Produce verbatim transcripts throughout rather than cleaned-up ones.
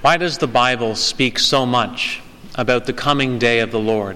Why does the Bible speak so much about the coming day of the Lord?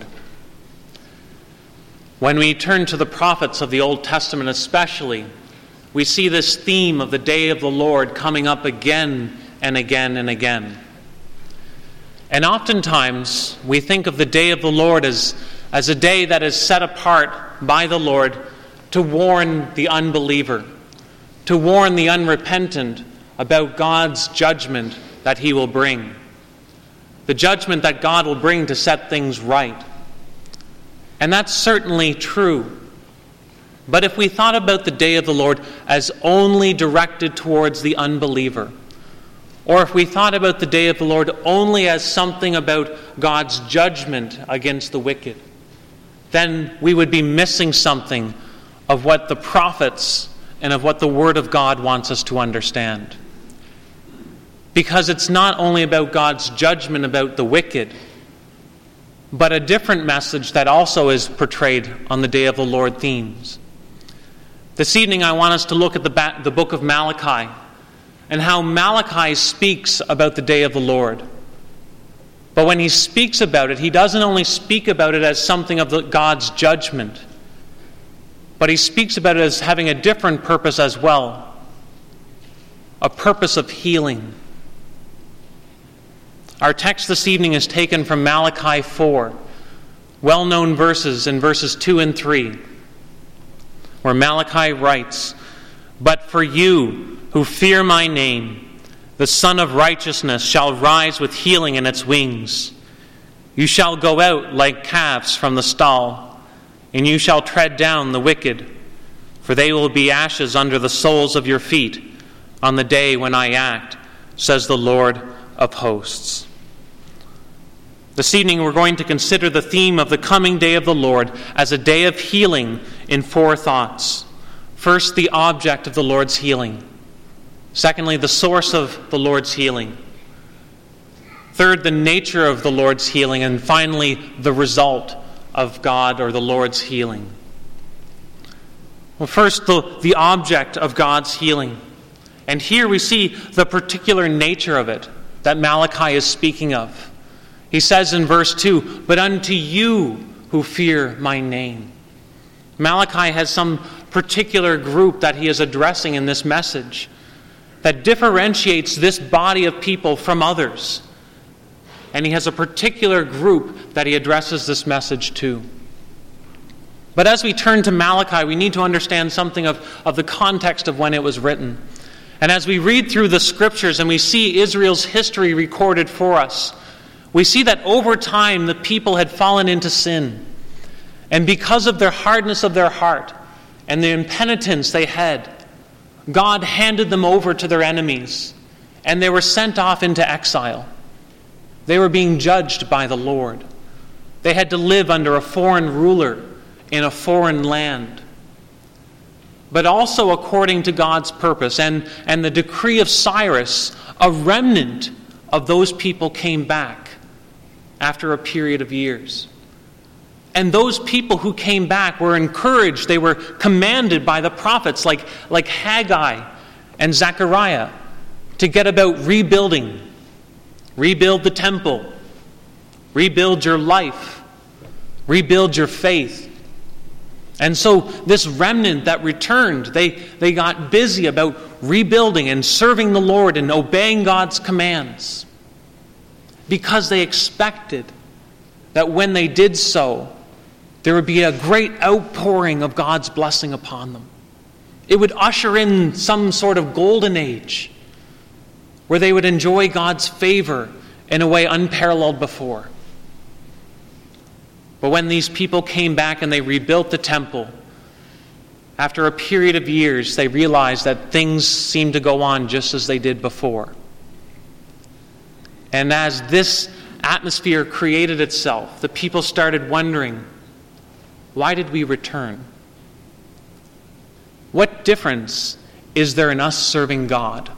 When we turn to the prophets of the Old Testament especially, we see this theme of the day of the Lord coming up again and again and again. And oftentimes we think of the day of the Lord as, as a day that is set apart by the Lord to warn the unbeliever, to warn the unrepentant about God's judgment that he will bring. The judgment that God will bring to set things right. And that's certainly true. But if we thought about the day of the Lord as only directed towards the unbeliever, or if we thought about the day of the Lord only as something about God's judgment against the wicked, then we would be missing something of what the prophets and of what the Word of God wants us to understand. Because it's not only about God's judgment about the wicked, but a different message that also is portrayed on the day of the Lord themes. This evening I want us to look at the, ba- the book of Malachi and how Malachi speaks about the day of the Lord. But when he speaks about it, he doesn't only speak about it as something of the, God's judgment, but he speaks about it as having a different purpose as well, a purpose of healing. Our text this evening is taken from Malachi four, well-known verses in verses two and three, where Malachi writes, "But for you who fear my name, the Son of Righteousness shall rise with healing in its wings. You shall go out like calves from the stall, and you shall tread down the wicked, for they will be ashes under the soles of your feet on the day when I act, says the Lord of hosts." This evening we're going to consider the theme of the coming day of the Lord as a day of healing in four thoughts. First, the object of the Lord's healing. Secondly, the source of the Lord's healing. Third, the nature of the Lord's healing. And finally, the result of God or the Lord's healing. Well, first, the, the object of God's healing. And here we see the particular nature of it that Malachi is speaking of. He says in verse two, "But unto you who fear my name." Malachi has some particular group that he is addressing in this message that differentiates this body of people from others. And he has a particular group that he addresses this message to. But as we turn to Malachi, we need to understand something of, of the context of when it was written. And as we read through the scriptures and we see Israel's history recorded for us, we see that over time the people had fallen into sin. And because of their hardness of their heart and the impenitence they had, God handed them over to their enemies, and they were sent off into exile. They were being judged by the Lord. They had to live under a foreign ruler in a foreign land. But also according to God's purpose and, and the decree of Cyrus, a remnant of those people came back after a period of years. And those people who came back were encouraged, they were commanded by the prophets like, like Haggai and Zechariah to get about rebuilding. Rebuild the temple. Rebuild your life. Rebuild your faith. And so this remnant that returned, they, they got busy about rebuilding and serving the Lord and obeying God's commands, because they expected that when they did so, there would be a great outpouring of God's blessing upon them. It would usher in some sort of golden age where they would enjoy God's favor in a way unparalleled before. But when these people came back and they rebuilt the temple, after a period of years, they realized that things seemed to go on just as they did before. And as this atmosphere created itself, the people started wondering, why did we return? What difference is there in us serving God?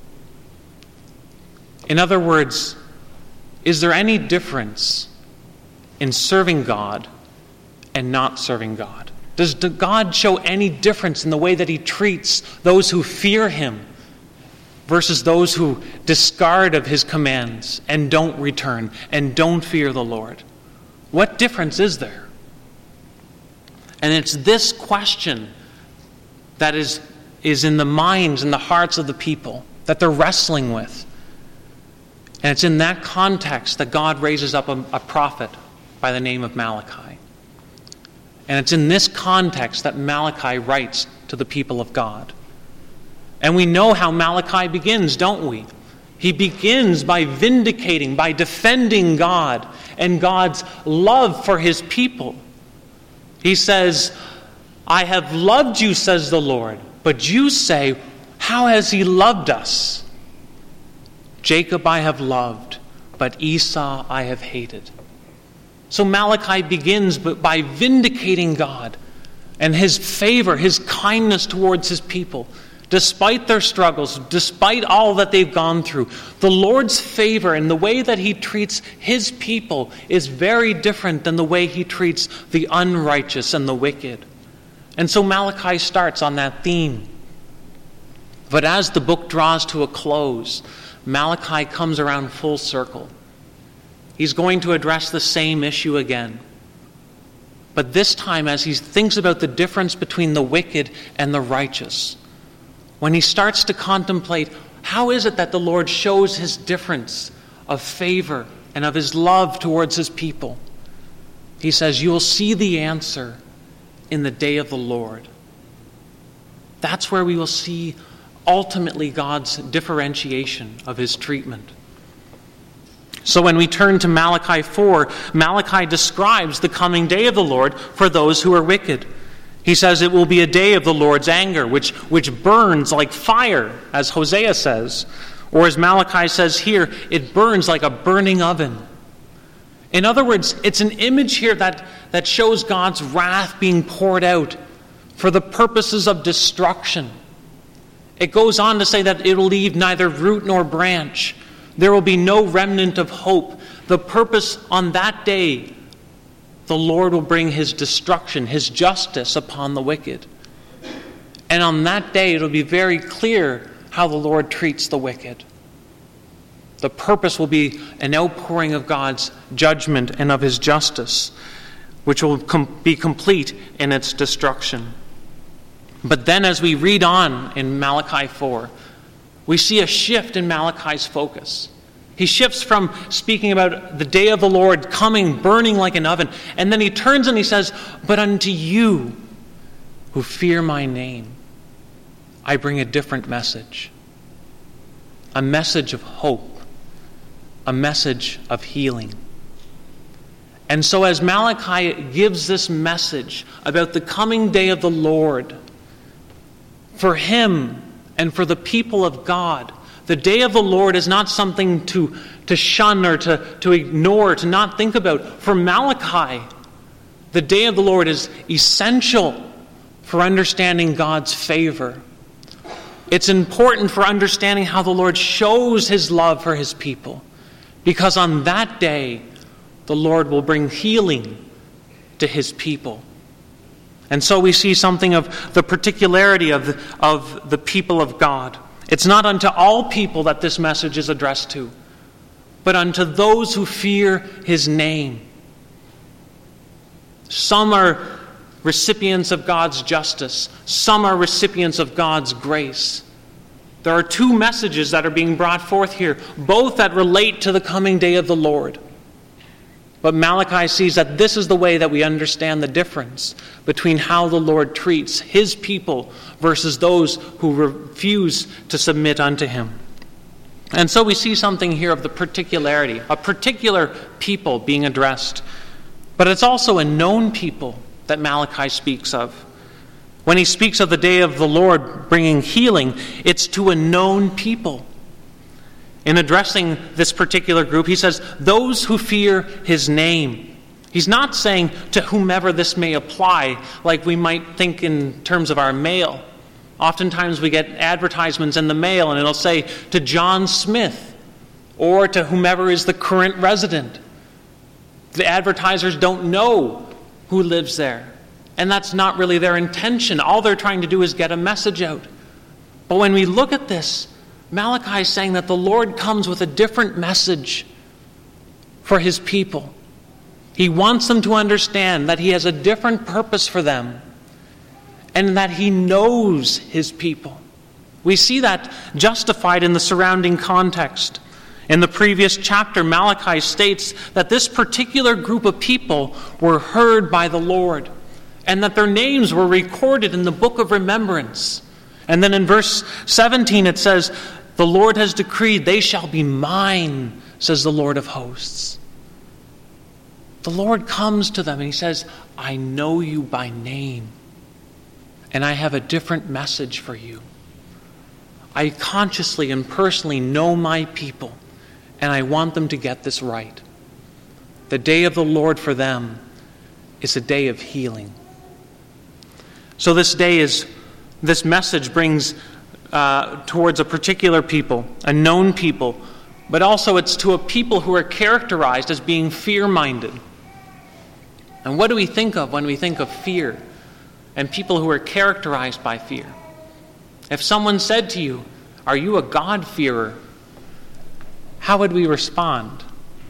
In other words, is there any difference in serving God and not serving God? Does God show any difference in the way that he treats those who fear him versus those who discard of his commands and don't return and don't fear the Lord? What difference is there? And it's this question that is, is in the minds and the hearts of the people that they're wrestling with. And it's in that context that God raises up a, a prophet by the name of Malachi. And it's in this context that Malachi writes to the people of God. And we know how Malachi begins, don't we? He begins by vindicating, by defending God and God's love for his people. He says, I have loved you, says the Lord, but you say, how has he loved us? Jacob I have loved, but Esau I have hated. So Malachi begins by vindicating God and his favor, his kindness towards his people. Despite their struggles, despite all that they've gone through, the Lord's favor and the way that he treats his people is very different than the way he treats the unrighteous and the wicked. And so Malachi starts on that theme. But as the book draws to a close, Malachi comes around full circle. He's going to address the same issue again. But this time, as he thinks about the difference between the wicked and the righteous, when he starts to contemplate how is it that the Lord shows his difference of favor and of his love towards his people, he says, you will see the answer in the day of the Lord. That's where we will see ultimately God's differentiation of his treatment. So when we turn to Malachi four, Malachi describes the coming day of the Lord for those who are wicked. He says it will be a day of the Lord's anger, which, which burns like fire, as Hosea says. Or as Malachi says here, it burns like a burning oven. In other words, it's an image here that, that shows God's wrath being poured out for the purposes of destruction. It goes on to say that it will leave neither root nor branch. There will be no remnant of hope. The purpose on that day, the Lord will bring his destruction, his justice upon the wicked. And on that day, it will be very clear how the Lord treats the wicked. The purpose will be an outpouring of God's judgment and of his justice, which will com- be complete in its destruction. But then as we read on in Malachi four, we see a shift in Malachi's focus. He shifts from speaking about the day of the Lord coming, burning like an oven, and then he turns and he says, but unto you who fear my name, I bring a different message. A message of hope. A message of healing. And so as Malachi gives this message about the coming day of the Lord, for him and for the people of God, the day of the Lord is not something to, to shun or to, to ignore, to not think about. For Malachi, the day of the Lord is essential for understanding God's favor. It's important for understanding how the Lord shows his love for his people. Because on that day, the Lord will bring healing to his people. And so we see something of the particularity of the, of the people of God. It's not unto all people that this message is addressed to, but unto those who fear his name. Some are recipients of God's justice. Some are recipients of God's grace. There are two messages that are being brought forth here, both that relate to the coming day of the Lord. But Malachi sees that this is the way that we understand the difference between how the Lord treats his people versus those who refuse to submit unto him. And so we see something here of the particularity, a particular people being addressed. But it's also a known people that Malachi speaks of. When he speaks of the day of the Lord bringing healing, it's to a known people. In addressing this particular group, he says, those who fear his name. He's not saying to whomever this may apply, like we might think in terms of our mail. Oftentimes we get advertisements in the mail and it'll say to John Smith or to whomever is the current resident. The advertisers don't know who lives there. And that's not really their intention. All they're trying to do is get a message out. But when we look at this, Malachi is saying that the Lord comes with a different message for his people. He wants them to understand that he has a different purpose for them and that he knows his people. We see that justified in the surrounding context. In the previous chapter, Malachi states that this particular group of people were heard by the Lord and that their names were recorded in the book of remembrance. And then in verse seventeen it says, "The Lord has decreed, they shall be mine, says the Lord of hosts." The Lord comes to them and he says, "I know you by name, and I have a different message for you. I consciously and personally know my people, and I want them to get this right. The day of the Lord for them is a day of healing." So this day is, this message brings uh, towards a particular people, a known people, but also it's to a people who are characterized as being fear-minded. And what do we think of when we think of fear and people who are characterized by fear? If someone said to you, "Are you a God-fearer?" how would we respond?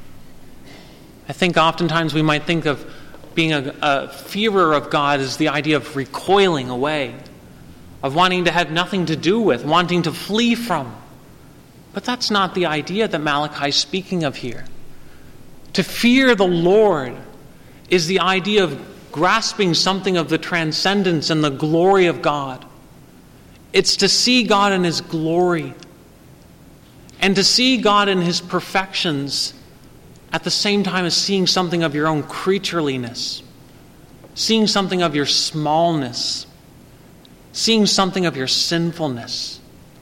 I think oftentimes we might think of being a, a fearer of God as the idea of recoiling away, of wanting to have nothing to do with, wanting to flee from. But that's not the idea that Malachi is speaking of here. To fear the Lord is the idea of grasping something of the transcendence and the glory of God. It's to see God in his glory and to see God in his perfections at the same time as seeing something of your own creatureliness, seeing something of your smallness, seeing something of your sinfulness,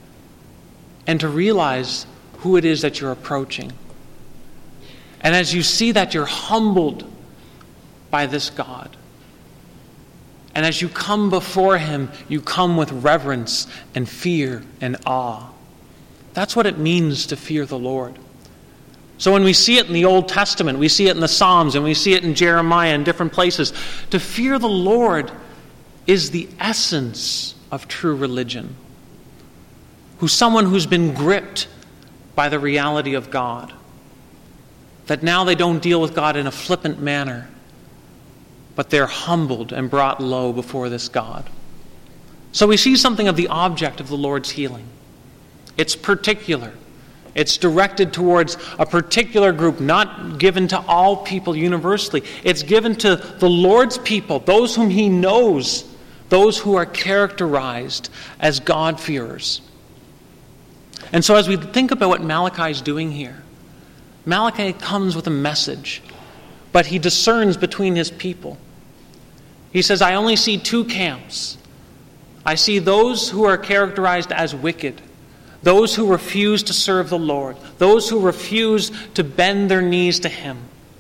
and to realize who it is that you're approaching. And as you see that, you're humbled by this God. And as you come before him, you come with reverence and fear and awe. That's what it means to fear the Lord. So when we see it in the Old Testament, we see it in the Psalms, and we see it in Jeremiah and different places, to fear the Lord is the essence of true religion. Who's someone who's been gripped by the reality of God. That now they don't deal with God in a flippant manner, but they're humbled and brought low before this God. So we see something of the object of the Lord's healing. It's particular. It's directed towards a particular group, not given to all people universally. It's given to the Lord's people, those whom he knows, those who are characterized as God-fearers. And so as we think about what Malachi is doing here, Malachi comes with a message, but he discerns between his people. He says, I only see two camps. I see those who are characterized as wicked, those who refuse to serve the Lord, those who refuse to bend their knees to him.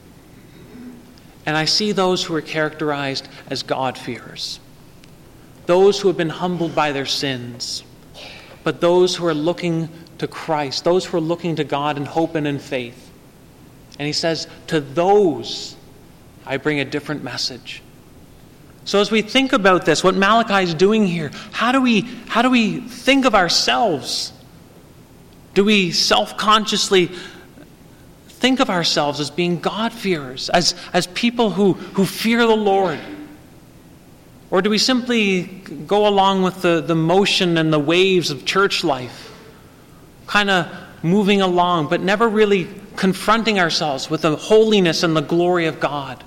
And I see those who are characterized as God-fearers, those who have been humbled by their sins, but those who are looking to Christ, those who are looking to God in hope and in faith. And he says, to those I bring a different message. So as we think about this, what Malachi is doing here, how do we, how do we think of ourselves? Do we self-consciously think of ourselves as being God-fearers, as, as people who, who fear the Lord? Or do we simply go along with the, the motion and the waves of church life, kind of moving along, but never really confronting ourselves with the holiness and the glory of God?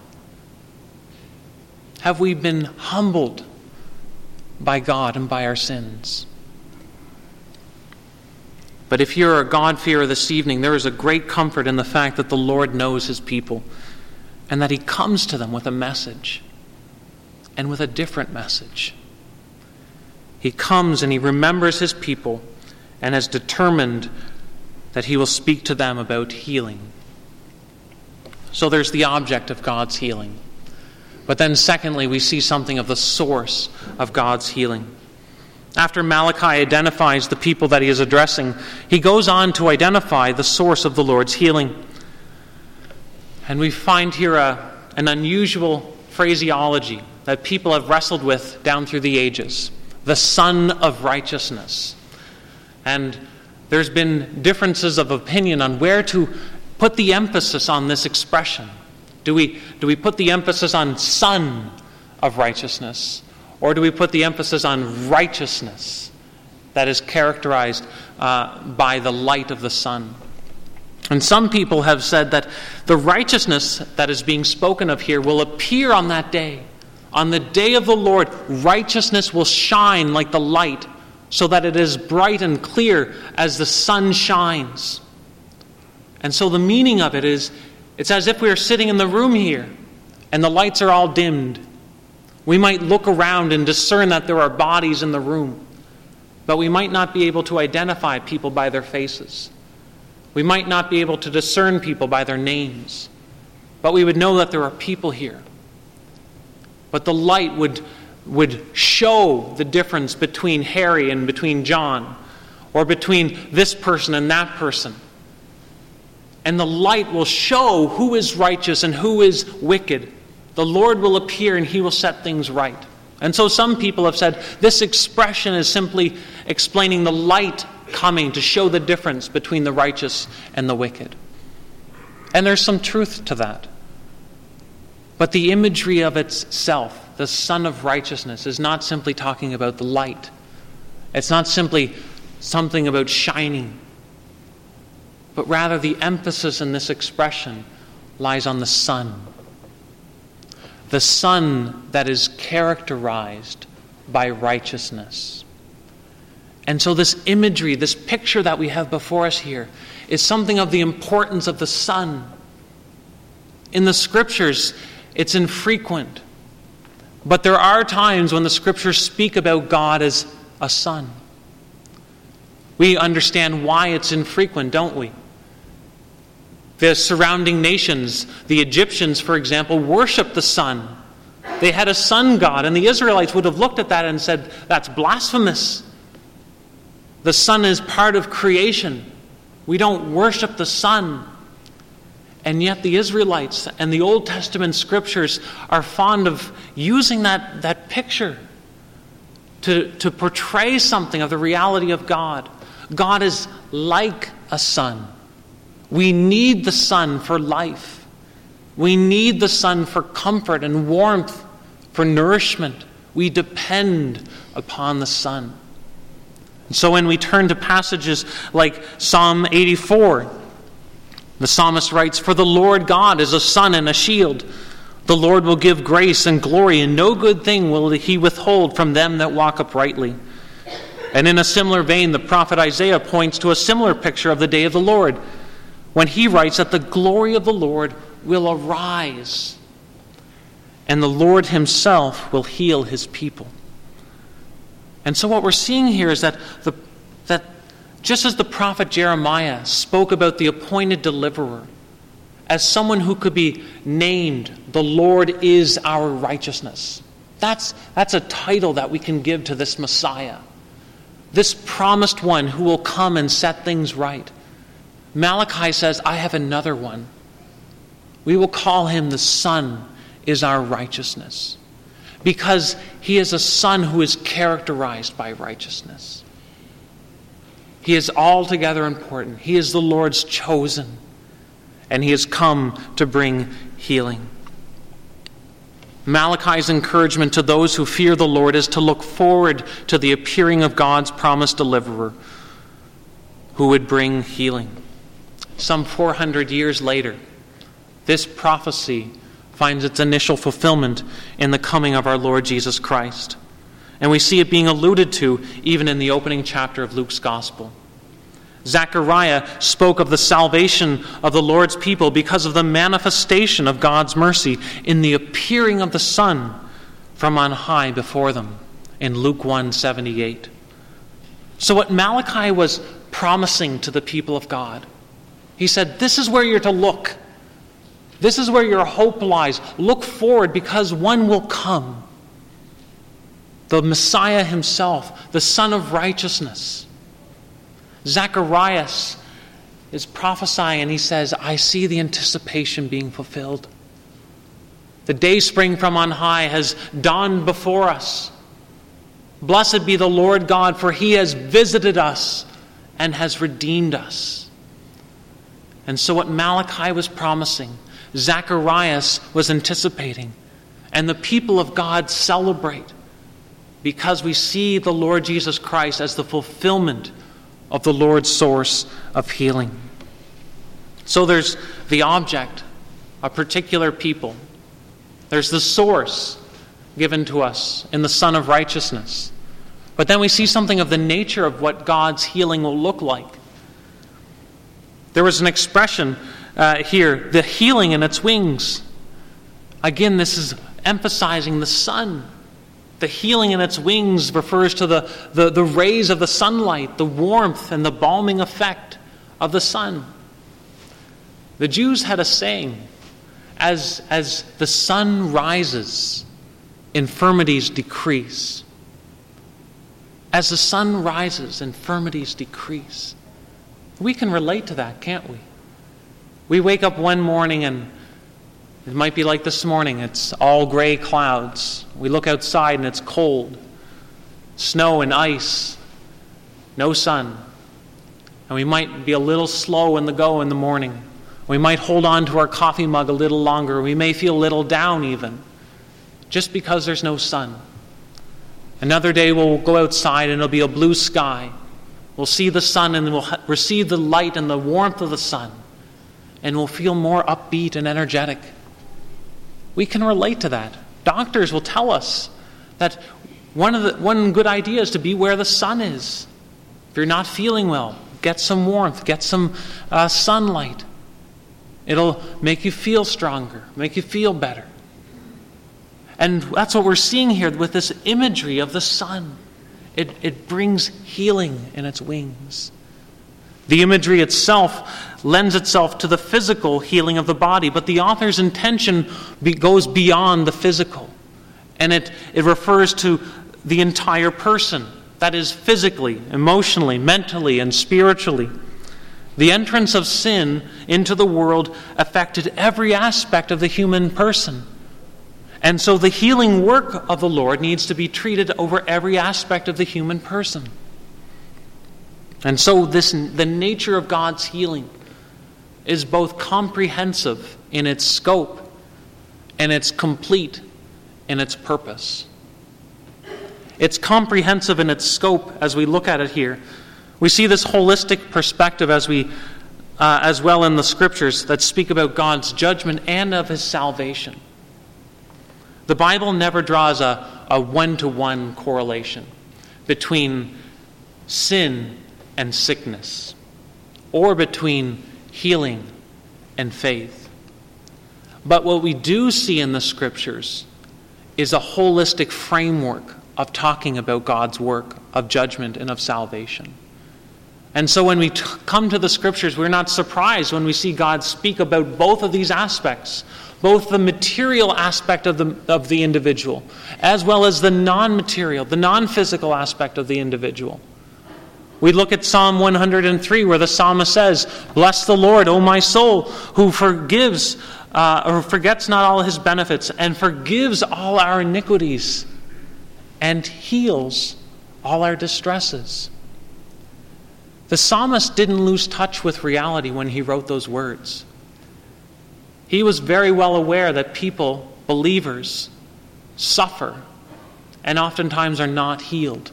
Have we been humbled by God and by our sins? But if you're a God-fearer this evening, there is a great comfort in the fact that the Lord knows his people and that he comes to them with a message and with a different message. He comes and he remembers his people and has determined that he will speak to them about healing. So there's the object of God's healing. But then secondly, we see something of the source of God's healing. After Malachi identifies the people that he is addressing, he goes on to identify the source of the Lord's healing. And we find here a, an unusual phraseology that people have wrestled with down through the ages. The Son of Righteousness. And There's been differences of opinion on where to put the emphasis on this expression. Do we, do we put the emphasis on Son of righteousness, or do we put the emphasis on righteousness that is characterized uh, by the light of the sun? And some people have said that the righteousness that is being spoken of here will appear on that day. On the day of the Lord, righteousness will shine like the light, so that it is bright and clear as the sun shines. And so the meaning of it is, it's as if we are sitting in the room here, and the lights are all dimmed. We might look around and discern that there are bodies in the room, but we might not be able to identify people by their faces. We might not be able to discern people by their names, but we would know that there are people here. But the light would, would show the difference between Harry and between John, or between this person and that person. And the light will show who is righteous and who is wicked. The Lord will appear and he will set things right. And so some people have said this expression is simply explaining the light coming to show the difference between the righteous and the wicked. And there's some truth to that. But the imagery of itself, the Son of Righteousness, is not simply talking about the light. It's not simply something about shining. But rather the emphasis in this expression lies on the sun. The sun that is characterized by righteousness. And so this imagery, this picture that we have before us here, is something of the importance of the sun. In the Scriptures, it's infrequent. But there are times when the Scriptures speak about God as a sun. We understand why it's infrequent, don't we? The surrounding nations, the Egyptians, for example, worshiped the sun. They had a sun god, and the Israelites would have looked at that and said, that's blasphemous. The sun is part of creation. We don't worship the sun. And yet the Israelites and the Old Testament scriptures are fond of using that, that picture to, to portray something of the reality of God. God is like a sun. We need the sun for life. We need the sun for comfort and warmth, for nourishment. We depend upon the sun. And so when we turn to passages like Psalm eighty-four, the psalmist writes, "For the Lord God is a sun and a shield. The Lord will give grace and glory, and no good thing will he withhold from them that walk uprightly." And in a similar vein, the prophet Isaiah points to a similar picture of the day of the Lord, when he writes that the glory of the Lord will arise, and the Lord himself will heal his people. And so what we're seeing here is that the, that just as the prophet Jeremiah spoke about the appointed deliverer as someone who could be named, the Lord is our righteousness. That's, that's a title that we can give to this Messiah, this promised one who will come and set things right. Malachi says, I have another one. We will call him the Son is our righteousness, because he is a son who is characterized by righteousness. He is altogether important. He is the Lord's chosen, and he has come to bring healing. Malachi's encouragement to those who fear the Lord is to look forward to the appearing of God's promised deliverer who would bring healing. Some four hundred years later, this prophecy finds its initial fulfillment in the coming of our Lord Jesus Christ. And we see it being alluded to even in the opening chapter of Luke's Gospel. Zechariah spoke of the salvation of the Lord's people because of the manifestation of God's mercy in the appearing of the Son from on high before them in Luke one seventy-eight. So what Malachi was promising to the people of God, he said, this is where you're to look. This is where your hope lies. Look forward, because one will come. The Messiah himself, the Son of Righteousness. Zacharias is prophesying, and he says, I see the anticipation being fulfilled. The day spring from on high has dawned before us. Blessed be the Lord God, for he has visited us and has redeemed us. And so what Malachi was promising, Zacharias was anticipating, and the people of God celebrate because we see the Lord Jesus Christ as the fulfillment of the Lord's source of healing. So there's the object, a particular people. There's the source given to us in the Son of Righteousness. But then we see something of the nature of what God's healing will look like. There was an expression uh, here, the healing in its wings. Again, this is emphasizing the sun. The healing in its wings refers to the, the, the rays of the sunlight, the warmth and the balming effect of the sun. The Jews had a saying, as, as the sun rises, infirmities decrease. As the sun rises, infirmities decrease. We can relate to that, can't we? We wake up one morning and it might be like this morning. It's all gray clouds. We look outside and it's cold. Snow and ice. No sun. And we might be a little slow in the go in the morning. We might hold on to our coffee mug a little longer. We may feel a little down even, just because there's no sun. Another day we'll go outside and it'll be a blue sky. We'll see the sun and we'll receive the light and the warmth of the sun. And we'll feel more upbeat and energetic. We can relate to that. Doctors will tell us that one of the one good idea is to be where the sun is. If you're not feeling well, get some warmth, get some uh, sunlight. It'll make you feel stronger, make you feel better. And that's what we're seeing here with this imagery of the sun. It, it brings healing in its wings. The imagery itself lends itself to the physical healing of the body, but the author's intention be, goes beyond the physical. And it, it refers to the entire person. That is physically, emotionally, mentally, and spiritually. The entrance of sin into the world affected every aspect of the human person. And so the healing work of the Lord needs to be treated over every aspect of the human person. And so this, the nature of God's healing is both comprehensive in its scope and it's complete in its purpose. It's comprehensive in its scope as we look at it here. We see this holistic perspective as we, uh, as well in the scriptures that speak about God's judgment and of his salvation. The Bible never draws a, a one-to-one correlation between sin and sickness, or between healing and faith. But what we do see in the scriptures is a holistic framework of talking about God's work of judgment and of salvation. And so when we t- come to the scriptures, we're not surprised when we see God speak about both of these aspects, both the material aspect of the, of the individual, as well as the non-material, the non-physical aspect of the individual. We look at Psalm one hundred three where the psalmist says, "Bless the Lord, O my soul, who forgives uh, or forgets not all his benefits and forgives all our iniquities and heals all our distresses." The psalmist didn't lose touch with reality when he wrote those words. He was very well aware that people, believers, suffer and oftentimes are not healed.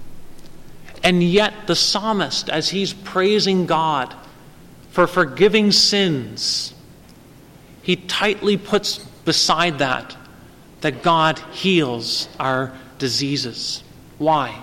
And yet the psalmist, as he's praising God for forgiving sins, he tightly puts beside that that God heals our diseases. Why?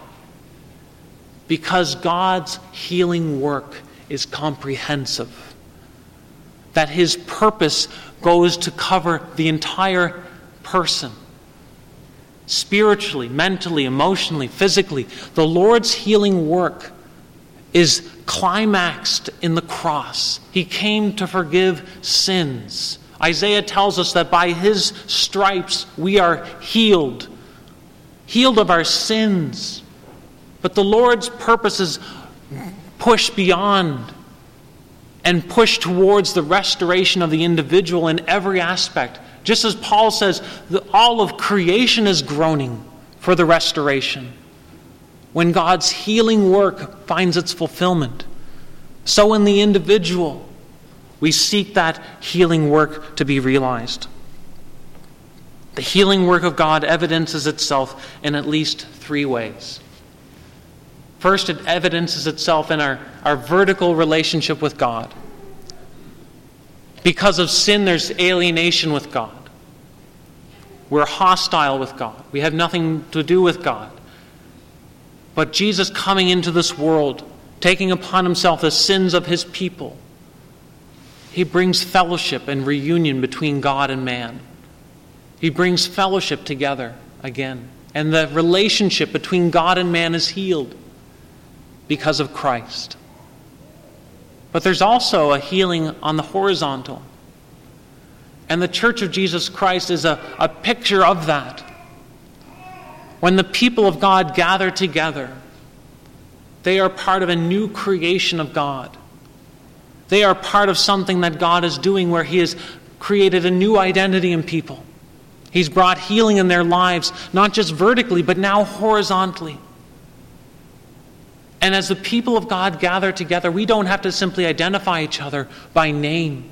Because God's healing work is comprehensive. That his purpose goes to cover the entire person. Spiritually, mentally, emotionally, physically. The Lord's healing work is climaxed in the cross. He came to forgive sins. Isaiah tells us that by his stripes we are healed. Healed of our sins. But the Lord's purposes push beyond and push towards the restoration of the individual in every aspect. Just as Paul says, the, all of creation is groaning for the restoration. when God's healing work finds its fulfillment, so in the individual, we seek that healing work to be realized. The healing work of God evidences itself in at least three ways. First, it evidences itself in our, our vertical relationship with God. Because of sin, there's alienation with God. We're hostile with God. We have nothing to do with God. But Jesus coming into this world, taking upon himself the sins of his people, he brings fellowship and reunion between God and man. He brings fellowship together again. And the relationship between God and man is healed because of Christ. But there's also a healing on the horizontal. And the Church of Jesus Christ is a, a picture of that. When the people of God gather together, they are part of a new creation of God. They are part of something that God is doing where he has created a new identity in people. He's brought healing in their lives, not just vertically, but now horizontally. And as the people of God gather together, we don't have to simply identify each other by name,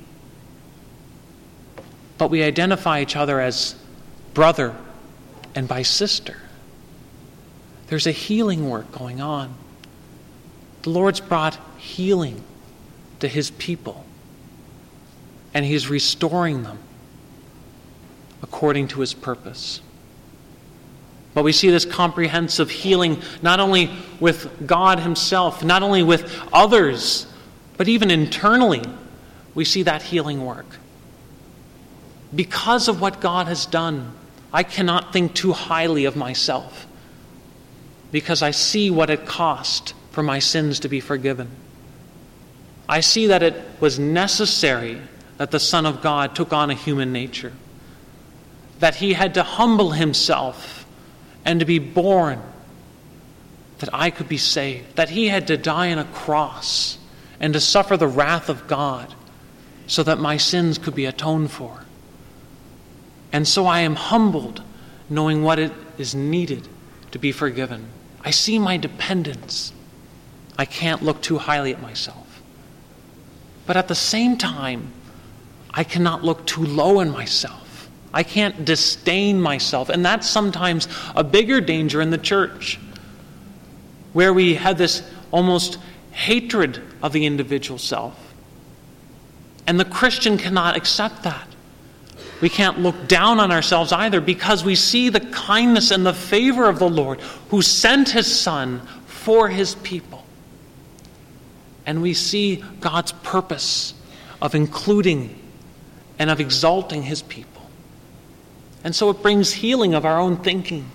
but we identify each other as brother and by sister. There's a healing work going on. The Lord's brought healing to his people, and he's restoring them according to his purpose. But we see this comprehensive healing not only with God himself, not only with others, but even internally, we see that healing work. Because of what God has done, I cannot think too highly of myself, because I see what it cost for my sins to be forgiven. I see that it was necessary that the Son of God took on a human nature, that he had to humble himself and to be born that I could be saved, that he had to die on a cross and to suffer the wrath of God so that my sins could be atoned for. And so I am humbled knowing what it is needed to be forgiven. I see my dependence. I can't look too highly at myself. But at the same time, I cannot look too low in myself. I can't disdain myself. And that's sometimes a bigger danger in the church, where we have this almost hatred of the individual self. And the Christian cannot accept that. We can't look down on ourselves either, because we see the kindness and the favor of the Lord who sent his Son for his people. And we see God's purpose of including and of exalting his people. And so it brings healing of our own thinking,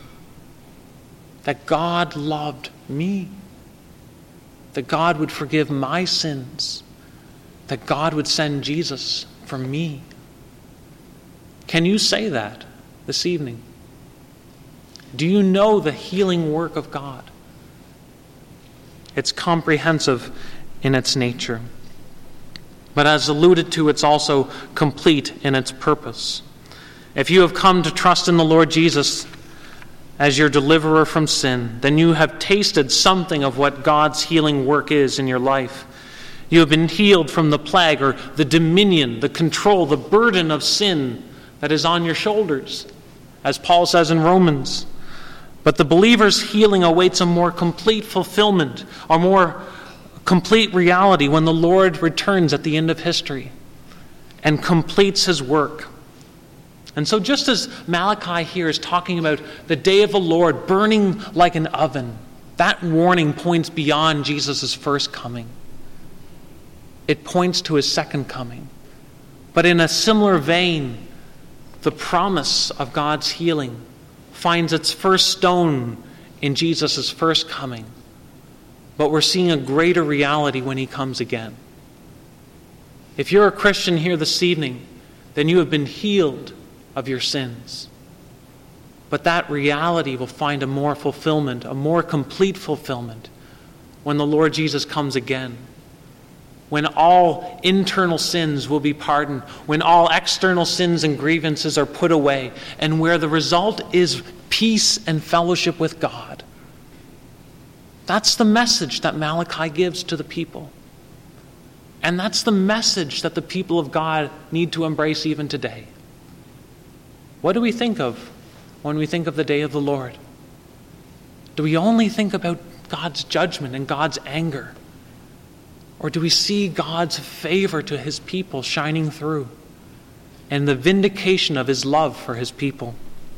that God loved me, that God would forgive my sins, that God would send Jesus for me. Can you say that this evening? Do you know the healing work of God? It's comprehensive in its nature. But as alluded to, it's also complete in its purpose. If you have come to trust in the Lord Jesus as your deliverer from sin, then you have tasted something of what God's healing work is in your life. You have been healed from the plague, or the dominion, the control, the burden of sin that is on your shoulders, as Paul says in Romans. But the believer's healing awaits a more complete fulfillment, a more complete reality when the Lord returns at the end of history and completes his work. And so just as Malachi here is talking about the day of the Lord burning like an oven, that warning points beyond Jesus' first coming. It points to his second coming. But in a similar vein, the promise of God's healing finds its first stone in Jesus' first coming. But we're seeing a greater reality when he comes again. If you're a Christian here this evening, then you have been healed of your sins. But that reality will find a more fulfillment, a more complete fulfillment, when the Lord Jesus comes again. When all internal sins will be pardoned, when all external sins and grievances are put away, and where the result is peace and fellowship with God. That's the message that Malachi gives to the people. And that's the message that the people of God need to embrace even today. What do we think of when we think of the day of the Lord? Do we only think about God's judgment and God's anger? Or do we see God's favor to his people shining through and the vindication of his love for his people?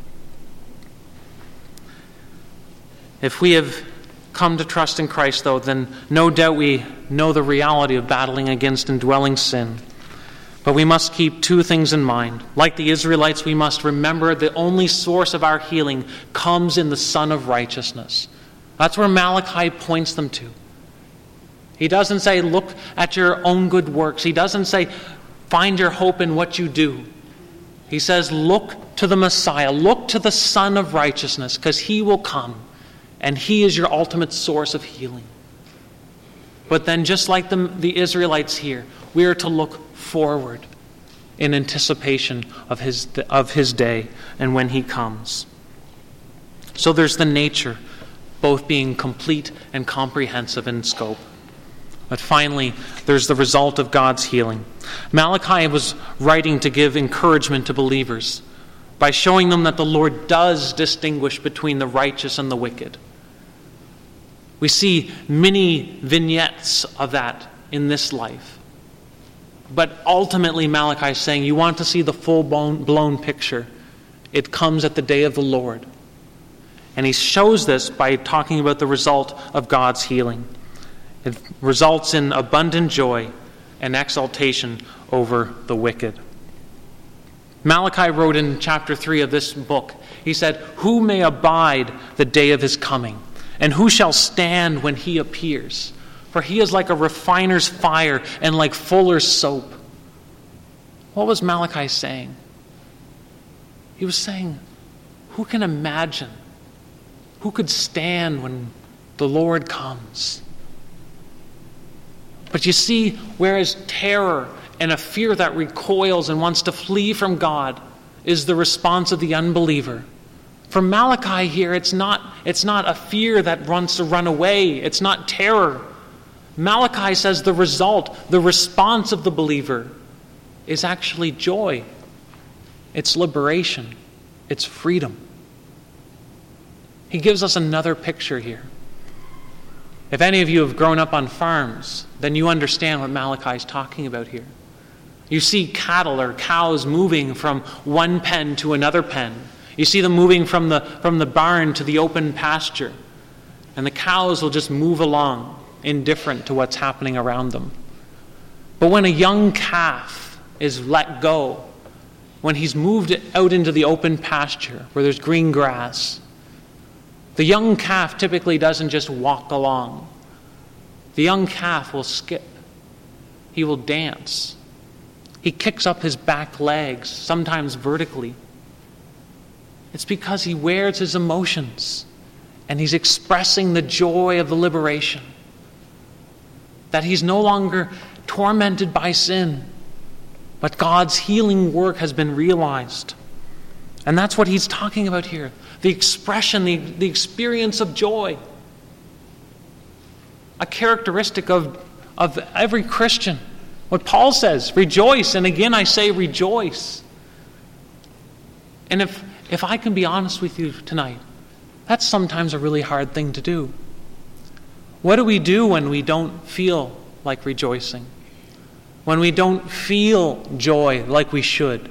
If we have come to trust in Christ, though, then no doubt we know the reality of battling against indwelling sin. But we must keep two things in mind. Like the Israelites, we must remember the only source of our healing comes in the Son of Righteousness. That's where Malachi points them to. He doesn't say, look at your own good works. He doesn't say, find your hope in what you do. He says, look to the Messiah. Look to the Son of Righteousness, because he will come, and he is your ultimate source of healing. But then, just like the, the Israelites here, we are to look forward in anticipation of his, of his day and when he comes. So there's the nature, both being complete and comprehensive in scope. But finally, there's the result of God's healing. Malachi was writing to give encouragement to believers by showing them that the Lord does distinguish between the righteous and the wicked. We see many vignettes of that in this life. But ultimately, Malachi is saying, you want to see the full-blown picture. It comes at the day of the Lord. And he shows this by talking about the result of God's healing. It results in abundant joy and exaltation over the wicked. Malachi wrote in chapter three of this book, he said, who may abide the day of his coming? And who shall stand when he appears? For he is like a refiner's fire and like fuller's soap. What was Malachi saying? He was saying, who can imagine? Who could stand when the Lord comes? But you see, whereas terror and a fear that recoils and wants to flee from God is the response of the unbeliever, for Malachi here, it's not, it's not a fear that wants to run away. It's not terror. Malachi says the result, the response of the believer is actually joy. It's liberation. It's freedom. He gives us another picture here. If any of you have grown up on farms, then you understand what Malachi is talking about here. You see cattle or cows moving from one pen to another pen. You see them moving from the, from the barn to the open pasture. And the cows will just move along, indifferent to what's happening around them. But when a young calf is let go, when he's moved out into the open pasture where there's green grass, the young calf typically doesn't just walk along. The young calf will skip. He will dance. He kicks up his back legs, sometimes vertically. It's because he wears his emotions and he's expressing the joy of the liberation. That he's no longer tormented by sin, but God's healing work has been realized. And that's what he's talking about here. The expression, the, the experience of joy. A characteristic of, of every Christian. What Paul says, rejoice. And again I say rejoice. And if, if I can be honest with you tonight, that's sometimes a really hard thing to do. What do we do when we don't feel like rejoicing? When we don't feel joy like we should?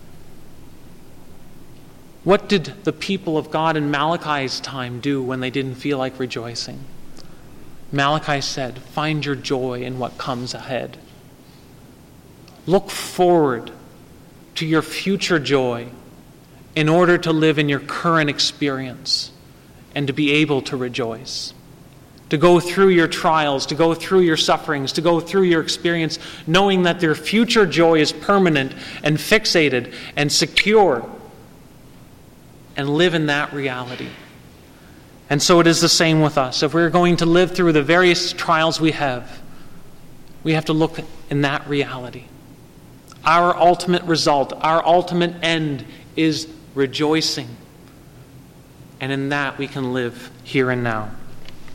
What did the people of God in Malachi's time do when they didn't feel like rejoicing? Malachi said, find your joy in what comes ahead. Look forward to your future joy in order to live in your current experience and to be able to rejoice. To go through your trials, to go through your sufferings, to go through your experience, knowing that their future joy is permanent and fixated and secure, and live in that reality. And so it is the same with us. If we're going to live through the various trials we have, we have to look in that reality. Our ultimate result, our ultimate end is rejoicing. And in that we can live here and now.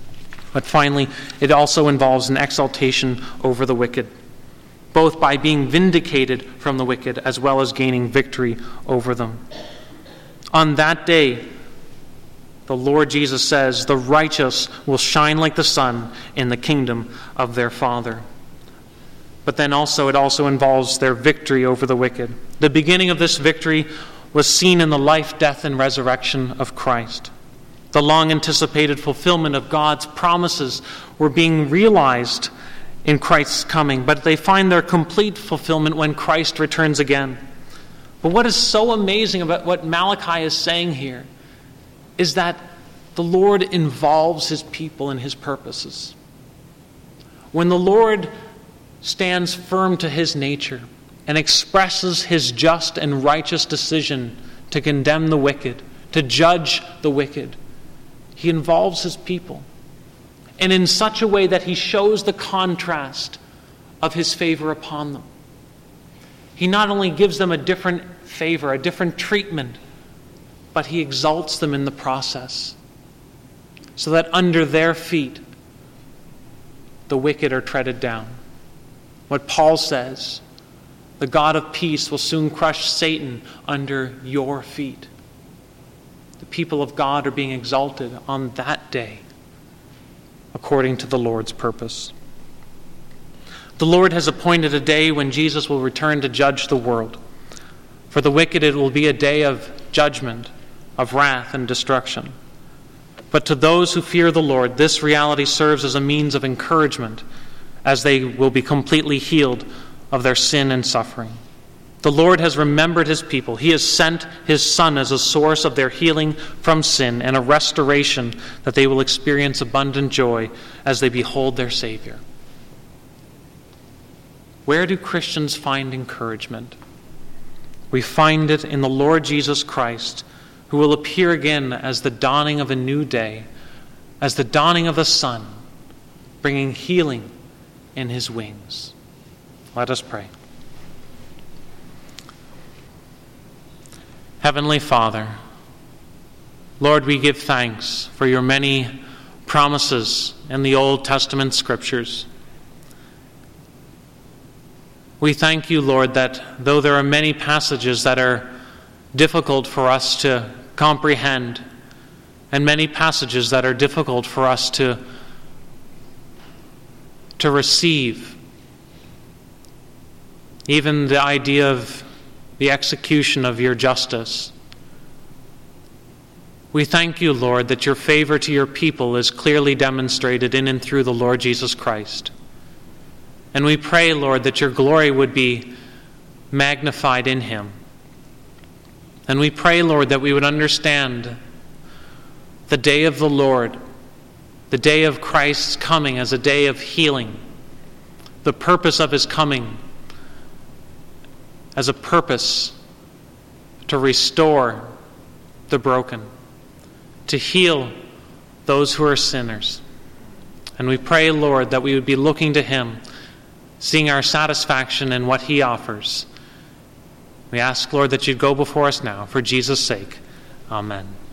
But finally, it also involves an exaltation over the wicked, both by being vindicated from the wicked as well as gaining victory over them. On that day, the Lord Jesus says, the righteous will shine like the sun in the kingdom of their Father. But then also, it also involves their victory over the wicked. The beginning of this victory was seen in the life, death, and resurrection of Christ. The long-anticipated fulfillment of God's promises were being realized in Christ's coming, but they find their complete fulfillment when Christ returns again. But what is so amazing about what Malachi is saying here is that the Lord involves his people in his purposes. When the Lord stands firm to his nature and expresses his just and righteous decision to condemn the wicked, to judge the wicked, he involves his people, and in such a way that he shows the contrast of his favor upon them. He not only gives them a different favor, a different treatment, but he exalts them in the process, so that under their feet the wicked are treaded down. What Paul says, the God of peace will soon crush Satan under your feet. The people of God are being exalted on that day according to the Lord's purpose. The Lord has appointed a day when Jesus will return to judge the world. For the wicked it will be a day of judgment, of wrath and destruction. But to those who fear the Lord, this reality serves as a means of encouragement as they will be completely healed of their sin and suffering. The Lord has remembered his people. He has sent his Son as a source of their healing from sin and a restoration that they will experience abundant joy as they behold their Savior. Where do Christians find encouragement? We find it in the Lord Jesus Christ, who will appear again as the dawning of a new day, as the dawning of the sun, bringing healing in his wings. Let us pray. Heavenly Father, Lord, we give thanks for your many promises in the Old Testament scriptures. We thank you, Lord, that though there are many passages that are difficult for us to comprehend, and many passages that are difficult for us to, to receive, even the idea of the execution of your justice. We thank you, Lord, that your favor to your people is clearly demonstrated in and through the Lord Jesus Christ. And we pray, Lord, that your glory would be magnified in him. And we pray, Lord, that we would understand the day of the Lord, the day of Christ's coming as a day of healing, the purpose of his coming as a purpose to restore the broken, to heal those who are sinners. And we pray, Lord, that we would be looking to him, seeing our satisfaction in what he offers. We ask, Lord, that you'd go before us now. For Jesus' sake, amen.